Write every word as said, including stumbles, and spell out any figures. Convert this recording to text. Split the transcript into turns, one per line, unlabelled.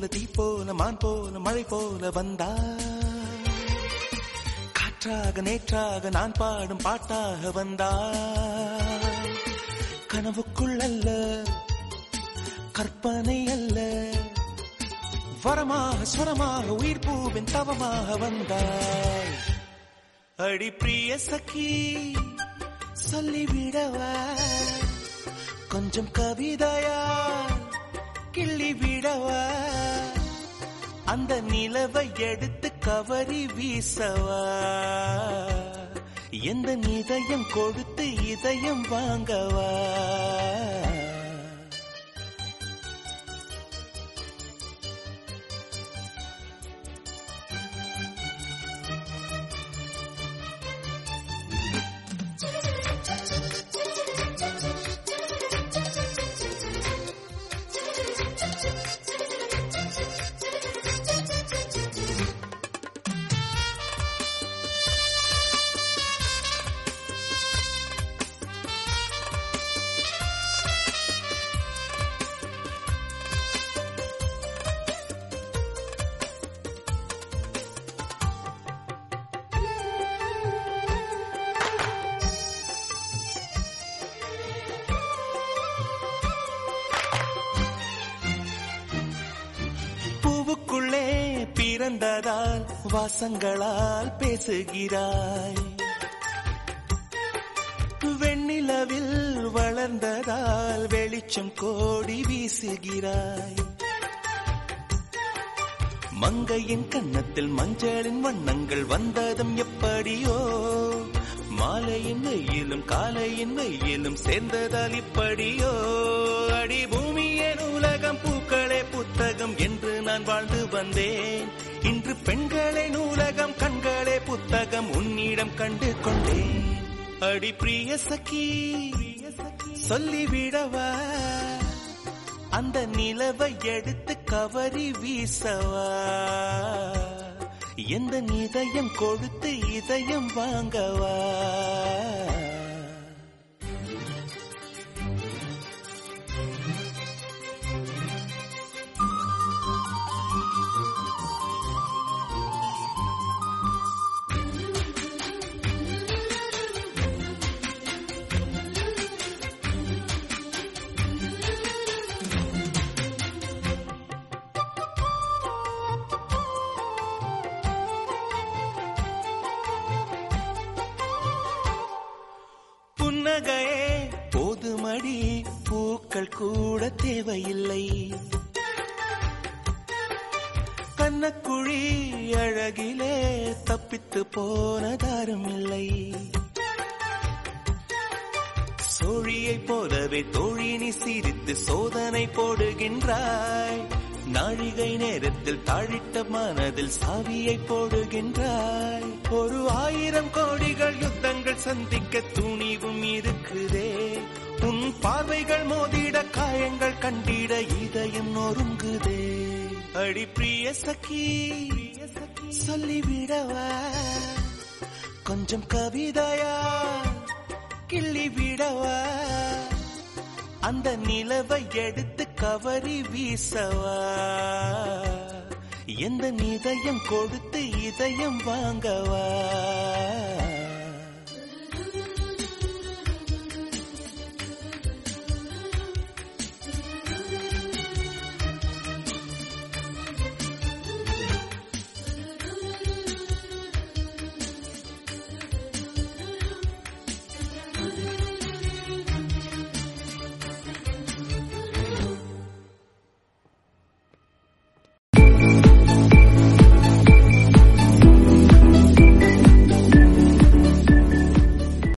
போல தீ போல மான் போல மழை போல வந்தா, காற்றாக நேற்றாக நான் பாடும் பாட்டாக வந்தா, கனவுக்குள் அல்ல கற்பனை அல்ல, வரமாக ஸ்வரமாக உயிர் பூவின் தவமாக வந்தாய். அடி பிரிய சகி சொல்லிவிடவா கொஞ்சம் கவிதையா கிள்ளி விடவா, அந்த நிலவை எடுத்து கவரி வீசவா, எந்த இதயம் கொடுத்து இதயம் வாங்கவா. பிறந்ததால் வாசங்களால் பேசுகிறாய், வெண்ணிலவில் வளர்ந்ததால் வெளிச்சம் கோடி வீசுகிறாய், மங்கையின் கன்னத்தில் மஞ்சளின் வண்ணங்கள் வந்ததும் எப்படியோ, மாலையின் வெயிலும் காலையின் வெயிலும் சேர்ந்ததால் இப்படியோ. அடி பூமியே நூலகம் பூக்களே புத்தகம் என்று நான் வாழ்ந்து வந்தேன், இன்று பெண்களே நூலகம் கண்களே புத்தகம் உன்னிடம் கண்டு கொண்டேன். அடி பிரிய சகி சொல்லிவிடவா அந்த நிலவை எடுத்து கவரி வீசவா, எந்த இதயம் கொடுத்து இதயம் வாங்கவா. புன்னகையே போதுமடி பூக்கள் கூட தேவையில்லை, கண்ணக்குழி அழகிலே தப்பித்து போனதாரும் இல்லை, சோழியை போலவே தோழினி சிரித்து சோதனை போடுகின்றாய், நாழிகை நேரத்தில் தாழிட்ட மனதில் சாவியை போடுகின்றாய், ஒரு ஆயிரம் கோடிகள் யுத்தங்கள் சந்திக்க துணிவும் இருக்குதே, உன் பார்வைகள் மோதிட காயங்கள் கண்டிட இதயம் நொறுங்குதே. அடி பிரிய சகி சொல்லிவிடவா கொஞ்சம் கவிதையா கிள்ளி விடவா, அந்த நிலவை எடுத்து கவரி வீசவா, எந்த இதயம் கொடுத்து இதயம் வாங்கவா.